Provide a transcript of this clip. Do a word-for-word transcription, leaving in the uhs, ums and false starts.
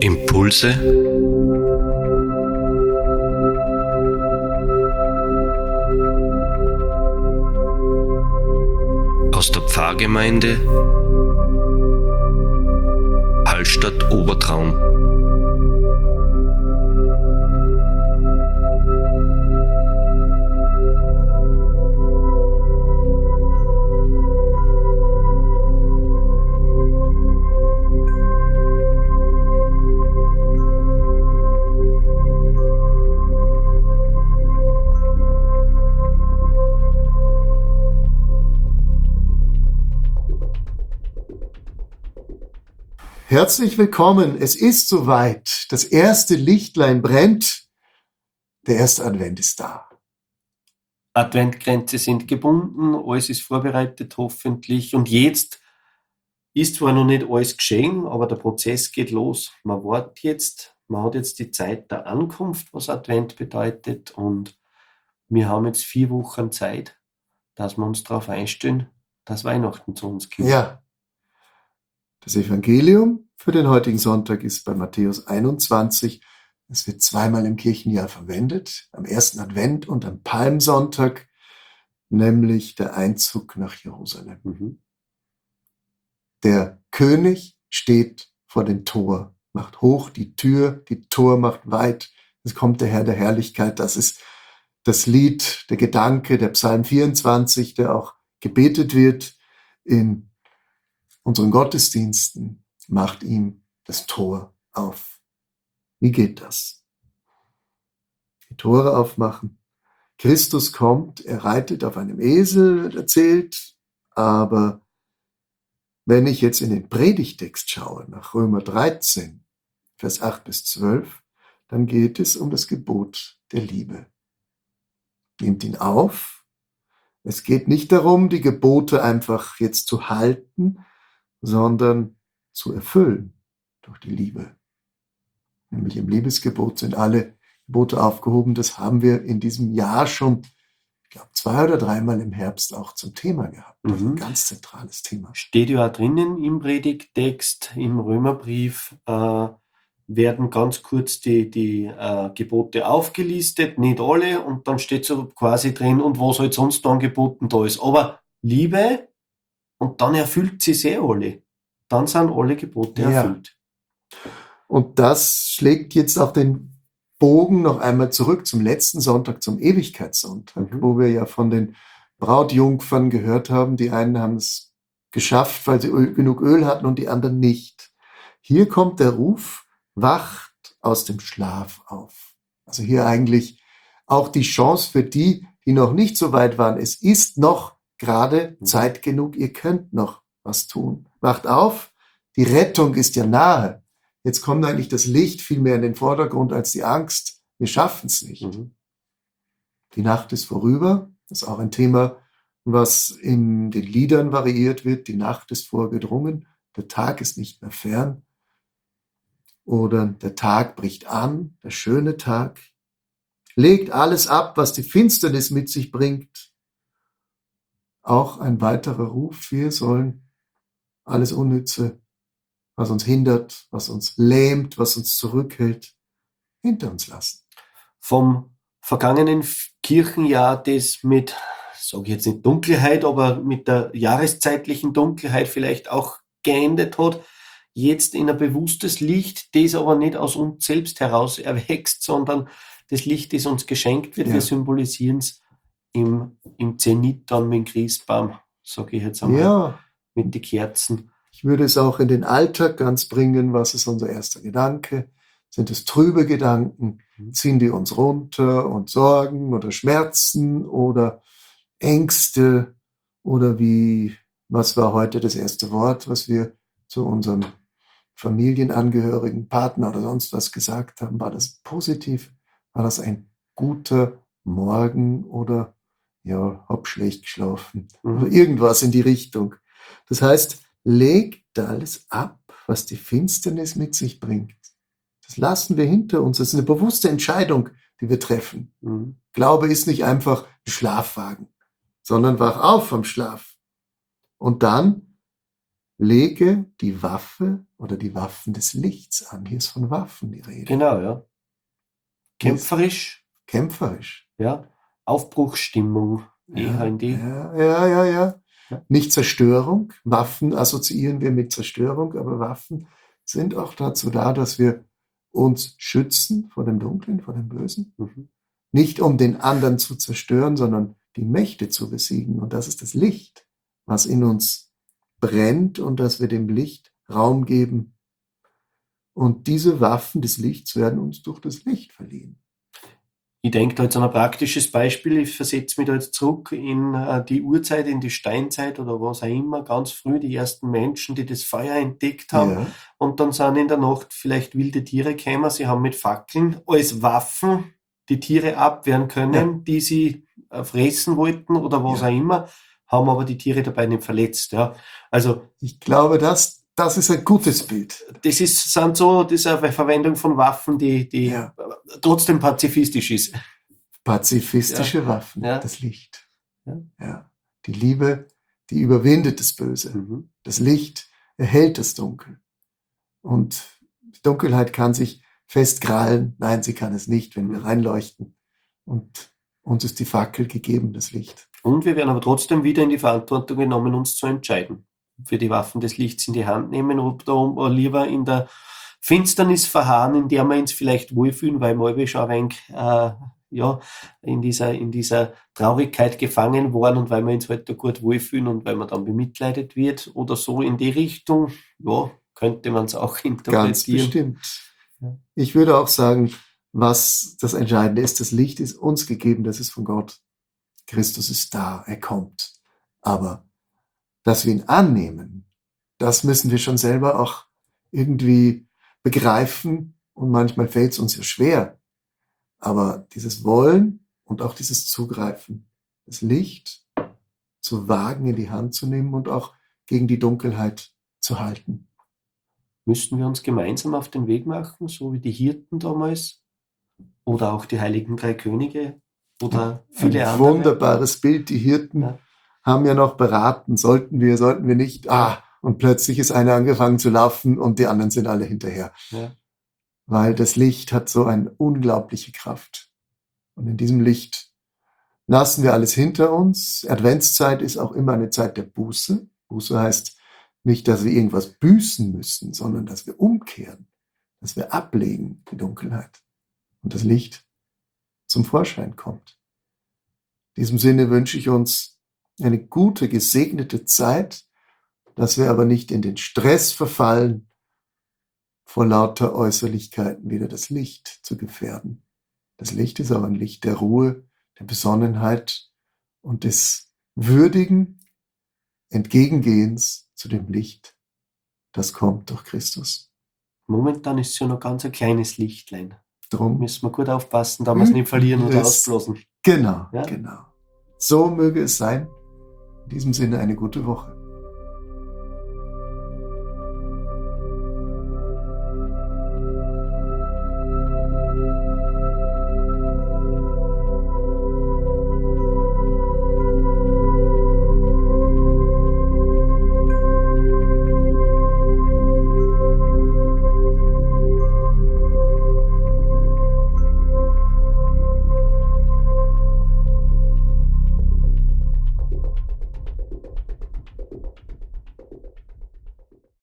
Impulse aus der Pfarrgemeinde Hallstatt Obertraum. Herzlich willkommen, es ist soweit. Das erste Lichtlein brennt, der erste Advent ist da. Adventkränze sind gebunden, alles ist vorbereitet hoffentlich und jetzt ist zwar noch nicht alles geschehen, aber der Prozess geht los. Man wartet jetzt, man hat jetzt die Zeit der Ankunft, was Advent bedeutet, und wir haben jetzt vier Wochen Zeit, dass wir uns darauf einstellen, dass Weihnachten zu uns kommt. Ja, das Evangelium für den heutigen Sonntag ist bei Matthäus einundzwanzig. Es wird zweimal im Kirchenjahr verwendet, am ersten Advent und am Palmsonntag, nämlich der Einzug nach Jerusalem. Mhm. Der König steht vor dem Tor, macht hoch die Tür, die Tor macht weit. Es kommt der Herr der Herrlichkeit. Das ist das Lied, der Gedanke, der Psalm vierundzwanzig, der auch gebetet wird in unseren Gottesdiensten. Macht ihm das Tor auf. Wie geht das? Die Tore aufmachen. Christus kommt, er reitet auf einem Esel, wird erzählt, aber wenn ich jetzt in den Predigtext schaue, nach Römer dreizehn, Vers acht bis zwölf, dann geht es um das Gebot der Liebe. Nehmt ihn auf. Es geht nicht darum, die Gebote einfach jetzt zu halten, sondern zu erfüllen durch die Liebe. Nämlich im Liebesgebot sind alle Gebote aufgehoben. Das haben wir in diesem Jahr schon, ich glaube, zwei oder dreimal im Herbst auch zum Thema gehabt. Das ist ein Mhm. ganz zentrales Thema. Steht ja auch drinnen im Predigttext, im Römerbrief, äh, werden ganz kurz die, die äh, Gebote aufgelistet, nicht alle, und dann steht so quasi drin, und was halt sonst noch angeboten da ist. Aber Liebe, und dann erfüllt sie sehr alle. Dann sind alle Gebote Ja. erfüllt. Und das schlägt jetzt auf den Bogen noch einmal zurück zum letzten Sonntag, zum Ewigkeitssonntag, Mhm. wo wir ja von den Brautjungfern gehört haben. Die einen haben es geschafft, weil sie Öl, genug Öl hatten, und die anderen nicht. Hier kommt der Ruf, wacht aus dem Schlaf auf. Also hier eigentlich auch die Chance für die, die noch nicht so weit waren. Es ist noch gerade Mhm. Zeit genug, ihr könnt noch was tun. Wacht auf, die Rettung ist ja nahe. Jetzt kommt eigentlich das Licht viel mehr in den Vordergrund als die Angst. Wir schaffen es nicht. Mhm. Die Nacht ist vorüber. Das ist auch ein Thema, was in den Liedern variiert wird. Die Nacht ist vorgedrungen. Der Tag ist nicht mehr fern. Oder der Tag bricht an, der schöne Tag. Legt alles ab, was die Finsternis mit sich bringt. Auch ein weiterer Ruf. Wir sollen alles Unnütze, was uns hindert, was uns lähmt, was uns zurückhält, hinter uns lassen. Vom vergangenen F- Kirchenjahr, das mit, sage ich jetzt nicht Dunkelheit, aber mit der jahreszeitlichen Dunkelheit vielleicht auch geendet hat, jetzt in ein bewusstes Licht, das aber nicht aus uns selbst heraus erwächst, sondern das Licht, das uns geschenkt wird. Ja. Wir symbolisieren es im, im Zenit dann mit dem Christbaum, sage ich jetzt einmal, Ja, mit den Kerzen. ich würde es auch in den Alltag ganz bringen. Was ist unser erster Gedanke? Sind es trübe Gedanken? Ziehen die uns runter, und Sorgen oder Schmerzen oder Ängste? Oder wie, was war heute das erste Wort, was wir zu unserem Familienangehörigen, Partner oder sonst was gesagt haben? War das positiv? War das ein guter Morgen oder ja, hab schlecht geschlafen? Mhm. Oder irgendwas in die Richtung. Das heißt, legt alles ab, was die Finsternis mit sich bringt. Das lassen wir hinter uns. Das ist eine bewusste Entscheidung, die wir treffen. Mhm. Glaube ist nicht einfach ein Schlafwagen, sondern wach auf vom Schlaf. Und dann lege die Waffe oder die Waffen des Lichts an. Hier ist von Waffen die Rede. Genau, ja. Kämpferisch, Kämpferisch. ja. Aufbruchsstimmung, eher Ja, in die. ja, ja, ja, ja. Ja. Nicht Zerstörung. Waffen assoziieren wir mit Zerstörung, aber Waffen sind auch dazu da, dass wir uns schützen vor dem Dunklen, vor dem Bösen. Mhm. Nicht um den anderen zu zerstören, sondern die Mächte zu besiegen. Und das ist das Licht, was in uns brennt und dass wir dem Licht Raum geben. Und diese Waffen des Lichts werden uns durch das Licht verliehen. Ich denke da jetzt an ein praktisches Beispiel. Ich versetze mich da jetzt zurück in äh, die Urzeit, in die Steinzeit oder was auch immer. Ganz früh die ersten Menschen, die das Feuer entdeckt haben. Ja, Und dann sind in der Nacht vielleicht wilde Tiere gekommen. Sie haben mit Fackeln als Waffen die Tiere abwehren können, Ja. die sie äh, fressen wollten oder was Ja. auch immer, haben aber die Tiere dabei nicht verletzt. Ja. Also ich glaube, das, das ist ein gutes Bild. das ist, sind so, das ist eine Verwendung von Waffen, die, die Ja. trotzdem pazifistisch ist. Pazifistische Waffen, Ja. das Licht. Ja. Ja. Die Liebe, die überwindet das Böse. Mhm. Das Licht erhält das Dunkel. Und die Dunkelheit kann sich festkrallen. Nein, sie kann es nicht, wenn wir reinleuchten. Und uns ist die Fackel gegeben, das Licht. Und wir werden aber trotzdem wieder in die Verantwortung genommen, uns zu entscheiden. Ob wir die Waffen des Lichts in die Hand nehmen oder lieber in der Finsternis verharren, in der wir uns vielleicht wohlfühlen, weil wir schon ein wenig äh, ja, in, dieser, in dieser Traurigkeit gefangen waren und weil wir uns halt da gut wohlfühlen und weil man dann bemitleidet wird oder so in die Richtung, ja, könnte man es auch interpretieren. Ganz bestimmt. Ja. Ich würde auch sagen, was das Entscheidende ist, das Licht ist uns gegeben, das ist von Gott. Christus ist da, er kommt. Aber dass wir ihn annehmen, das müssen wir schon selber auch irgendwie begreifen und manchmal fällt es uns ja schwer. Aber dieses Wollen und auch dieses Zugreifen, das Licht zu wagen, in die Hand zu nehmen und auch gegen die Dunkelheit zu halten. Müssten wir uns gemeinsam auf den Weg machen, so wie die Hirten damals oder auch die heiligen drei Könige oder viele Ein andere? wunderbares Bild. Die Hirten Ja. haben ja noch beraten, sollten wir, sollten wir nicht. Ah, und plötzlich ist einer angefangen zu laufen und die anderen sind alle hinterher. Ja. Weil das Licht hat so eine unglaubliche Kraft. Und in diesem Licht lassen wir alles hinter uns. Adventszeit ist auch immer eine Zeit der Buße. Buße heißt nicht, dass wir irgendwas büßen müssen, sondern dass wir umkehren, dass wir ablegen die Dunkelheit und das Licht zum Vorschein kommt. In diesem Sinne wünsche ich uns eine gute, gesegnete Zeit, dass wir aber nicht in den Stress verfallen, vor lauter Äußerlichkeiten wieder das Licht zu gefährden. Das Licht ist aber ein Licht der Ruhe, der Besonnenheit und des würdigen Entgegengehens zu dem Licht, das kommt durch Christus. Momentan ist es ja noch ganz ein kleines Lichtlein. Drum, Müssen wir gut aufpassen, da wir es nicht verlieren oder Es- ausblasen. genau, Ja. genau. So möge es sein. In diesem Sinne eine gute Woche.